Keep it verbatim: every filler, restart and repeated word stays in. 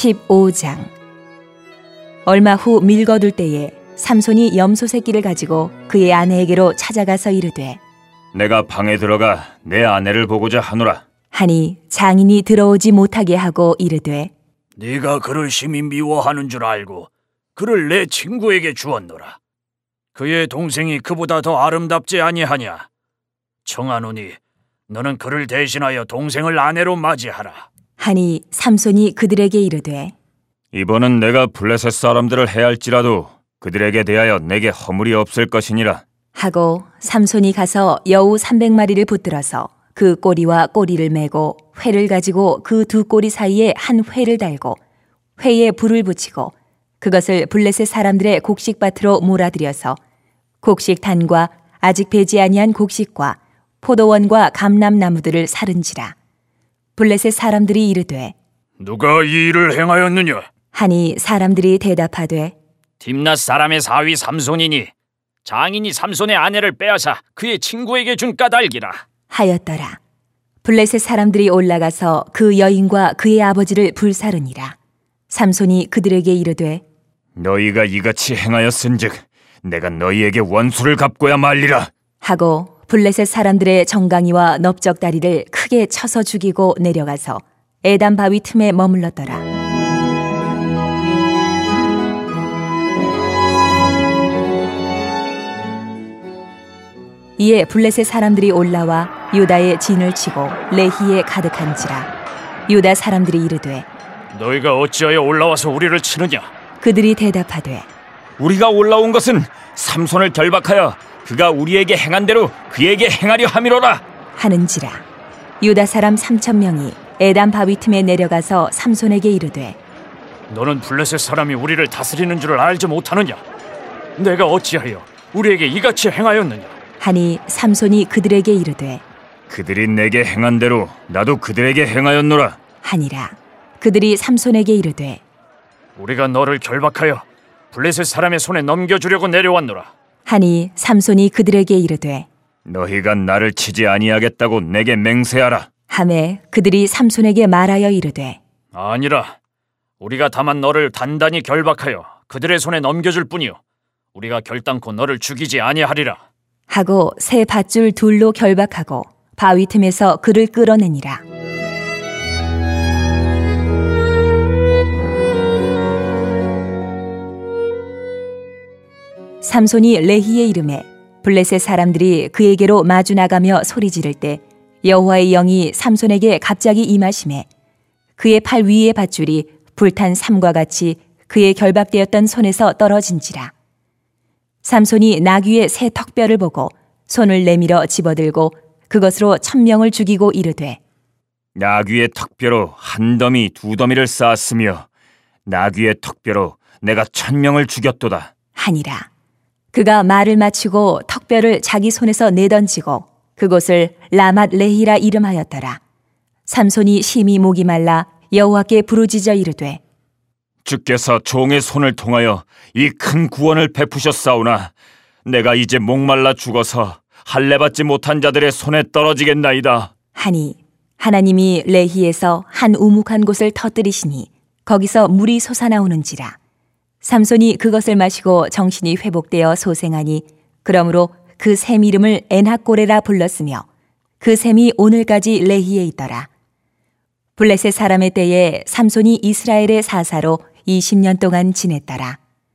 십오 장. 얼마 후 밀거둘 때에 삼손이 염소 새끼를 가지고 그의 아내에게로 찾아가서 이르되 내가 방에 들어가 내 아내를 보고자 하노라 하니 장인이 들어오지 못하게 하고 이르되 네가 그를 심히 미워하는 줄 알고 그를 내 친구에게 주었노라. 그의 동생이 그보다 더 아름답지 아니하냐. 청하노니 너는 그를 대신하여 동생을 아내로 맞이하라. 하니 삼손이 그들에게 이르되 이번은 내가 블레셋 사람들을 해할지라도 그들에게 대하여 내게 허물이 없을 것이니라 하고 삼손이 가서 여우 삼백 마리를 붙들어서 그 꼬리와 꼬리를 메고 회를 가지고 그 두 꼬리 사이에 한 회를 달고 회에 불을 붙이고 그것을 블레셋 사람들의 곡식밭으로 몰아들여서 곡식단과 아직 배지 아니한 곡식과 포도원과 감람나무들을 사른지라. 블레셋 사람들이 이르되 누가 이 일을 행하였느냐? 하니 사람들이 대답하되 딥낫 사람의 사위 삼손이니 장인이 삼손의 아내를 빼앗아 그의 친구에게 준 까닭이라 하였더라. 블레셋 사람들이 올라가서 그 여인과 그의 아버지를 불사르니라. 삼손이 그들에게 이르되 너희가 이같이 행하였은즉 내가 너희에게 원수를 갚고야 말리라 하고 블레셋 사람들의 정강이와 넓적다리를 크게 쳐서 죽이고 내려가서 에단 바위 틈에 머물렀더라. 이에 블레셋 사람들이 올라와 유다의 진을 치고 레히에 가득한지라. 유다 사람들이 이르되 너희가 어찌하여 올라와서 우리를 치느냐? 그들이 대답하되 우리가 올라온 것은 삼손을 결박하여 그가 우리에게 행한 대로 그에게 행하려 함이로라 하는지라. 유다 사람 삼천 명이 에단 바위 틈에 내려가서 삼손에게 이르되 너는 블레셋 사람이 우리를 다스리는 줄을 알지 못하느냐? 내가 어찌하여 우리에게 이같이 행하였느냐? 하니 삼손이 그들에게 이르되 그들이 내게 행한 대로 나도 그들에게 행하였노라 하니라. 그들이 삼손에게 이르되 우리가 너를 결박하여 블레셋 사람의 손에 넘겨주려고 내려왔노라 하니 삼손이 그들에게 이르되 너희가 나를 치지 아니하겠다고 내게 맹세하라 하매 그들이 삼손에게 말하여 이르되 아니라 우리가 다만 너를 단단히 결박하여 그들의 손에 넘겨줄 뿐이요 우리가 결단코 너를 죽이지 아니하리라 하고 새 밧줄 둘로 결박하고 바위 틈에서 그를 끌어내니라. 삼손이 레히에 이르매 블레셋 사람들이 그에게로 마주 나가며 소리 지를 때 여호와의 영이 삼손에게 갑자기 임하시매 그의 팔 위의 밧줄이 불탄 삼과 같이 그의 결박되었던 손에서 떨어진지라. 삼손이 나귀의 새 턱뼈를 보고 손을 내밀어 집어들고 그것으로 천명을 죽이고 이르되 나귀의 턱뼈로 한 더미 두 더미를 쌓았으며 나귀의 턱뼈로 내가 천명을 죽였도다 하니라. 그가 말을 마치고 턱뼈를 자기 손에서 내던지고 그곳을 라맛 레히라 이름하였더라. 삼손이 심히 목이 말라 여호와께 부르짖어 이르되 주께서 종의 손을 통하여 이 큰 구원을 베푸셨사오나 내가 이제 목말라 죽어서 할례받지 못한 자들의 손에 떨어지겠나이다 하니 하나님이 레히에서 한 우묵한 곳을 터뜨리시니 거기서 물이 솟아나오는지라. 삼손이 그것을 마시고 정신이 회복되어 소생하니 그러므로 그 샘 이름을 엔하꼬레라 불렀으며 그 샘이 오늘까지 레히에 있더라. 블레셋 사람의 때에 삼손이 이스라엘의 사사로 이십 년 동안 지냈더라.